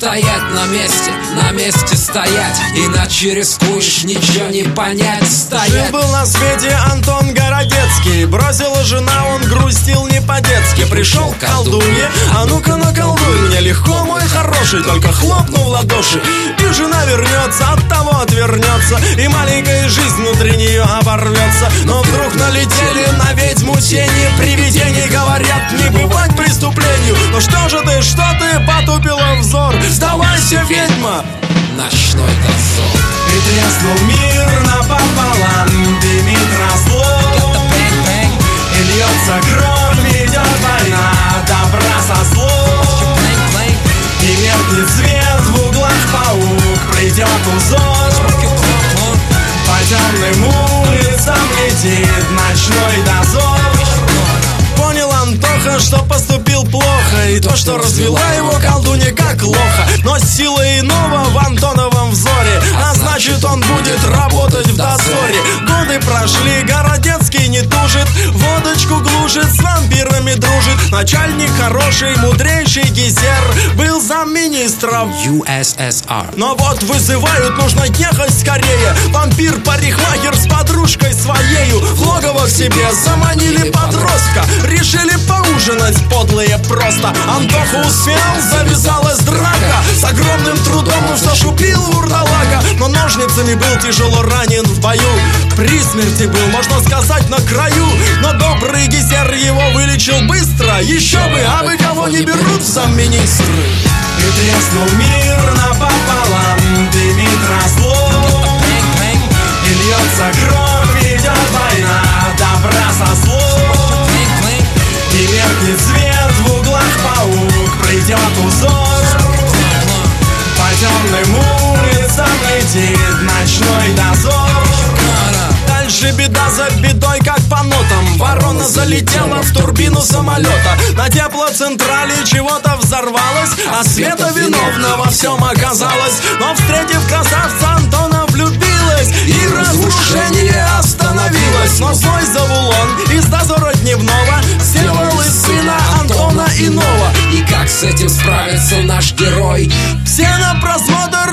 стоять на месте стоять, иначе рискуешь ничего не понять. Стоять. Жил-был на свете Антон Городецкий, бросила жена, он грустил не по-детски. Пришел к колдунье, а ну-ка наколдуй мне легко, мой хороший, только хлопнул в ладоши, и жена вернется, от того отвернется, и маленькая жизнь внутри нее оборвется. Но вдруг налетели на ведьму тени привидений, говорят, не бывать преступлению. Ну что ты потупила взор? Сдавайся, ведьма! Ночной дозор. И треснул мир напополам, дымит разлом, и льется кровь, идет война добра со злом. И меркнет свет в углах, паук придет узор, по темным улицам летит ночной дозор. Понял Антоха, что поступил плохо, и то, что развела его колдунья как лоха. Но сила иного в Антоновом взоре, а значит он будет работать в дозоре. Годы прошли, Городецкий не тужит, водочку глушит, с вампирами дружит. Начальник хороший, мудрейший Гизер был замминистра USSR. Но вот вызывают, нужно ехать скорее. Вампир-парикмахер с подружкой своею в логово к себе заманили подростка. Решили поужинать подлые просто. Антоха успел, завязалась драка. С огромным трудом он зашупил вурдалака, но ножницами был тяжело ранен в бою. При смерти был, можно сказать, на краю. Но добрый Гизер его вылечил быстро. Еще бы, а вы кого не берут в замминистры? И треснул мир напополам, дымит разлом, и льется кровь, идет война добра со злом. И меркнет свет в углах, паук придет узор, по темным улицам летит ночной дозор. Дальше беда за бедой, как по нотам. Ворона залетела в турбину самолета. На теплоцентрале чего-то взорвалось, а Света виновна во всем оказалась. Но встретив красавца, Антона влюбилась, и разрушение остановилось. Но злой Завулон из дозора дневного сделал из сына Антона иного. И как с этим справится наш герой? Все на просмотр